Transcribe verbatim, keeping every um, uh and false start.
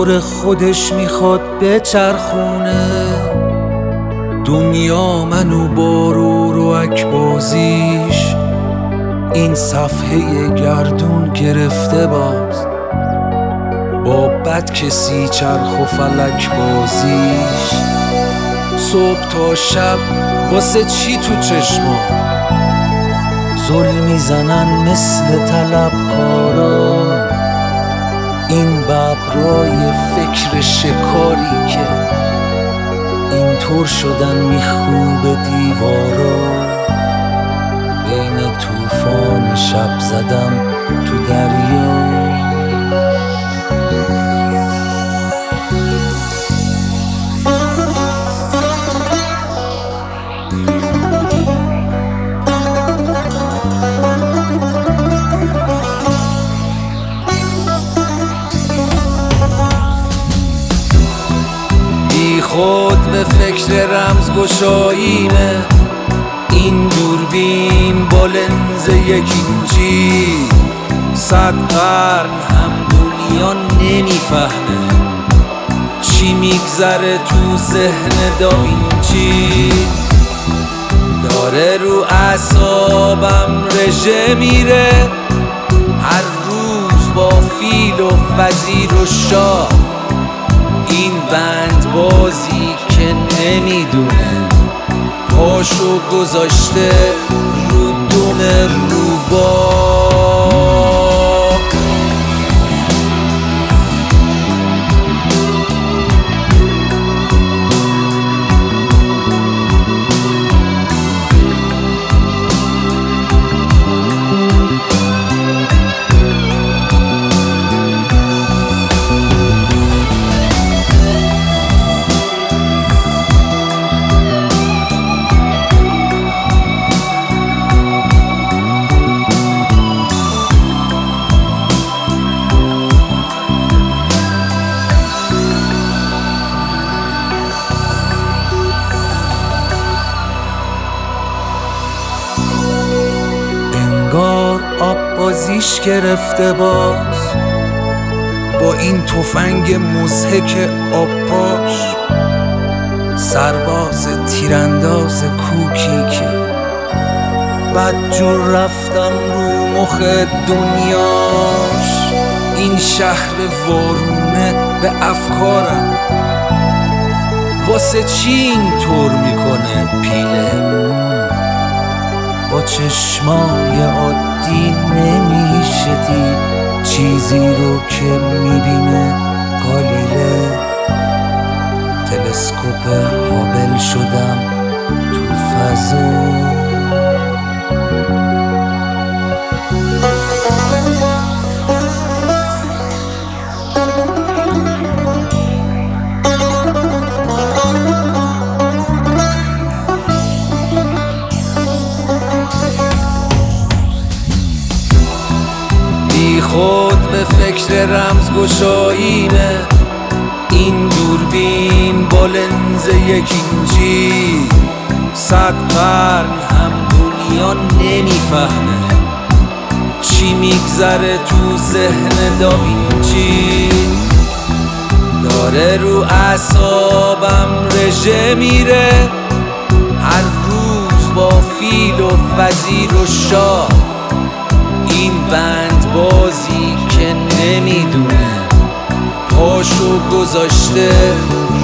دور خودش میخواد بچرخونه. دنیا منو با رو رو اکبازیش این صفحه گردون گرفته باز، با بد کسی چرخ و فلک بازیش. صبح تا شب واسه چی تو چشما زل میزنن مثل طلبکارا، این ببرای فکر شکاری که اینطور شدن میخوب دیوارا. بین طوفان شب زدم تو دریا. خود به فکر رمز گشاییمه، این دوربین با لنز یک اینچی. صد قرن هم دنیا نمیفهمه چی میگذره تو ذهن داوینچی. داره رو اعصابم رژه میره، هر روز با فیل و وزیر و شاه. این بند بازی که نمیدونه پاشو گذاشته رو دم روباه. انگار آب بازیش گرفته باز، با این تفنگ مضحک آب پاش. سرباز تیرانداز کوکی که بدجور رفتم رو مخ دنیاش. این شهر وارونه به افکارم واسه چی اینطور میکنه پیله. با چشمای عادی نمیشه دید چیزی رو که میبینه گالیله. تلسکوپ هابل شدم تو فضا. خود به فکر رمز گشاییمه، این دوربین با لنز یک اینچی. صد قرن هم دنیا نمیفهمه چی میگذره تو ذهن داوینچی. داره رو اعصابم رژه میره، هر روز با فیل و وزیر و شاه. این بند بازی که نمیدونه پاشو گذاشته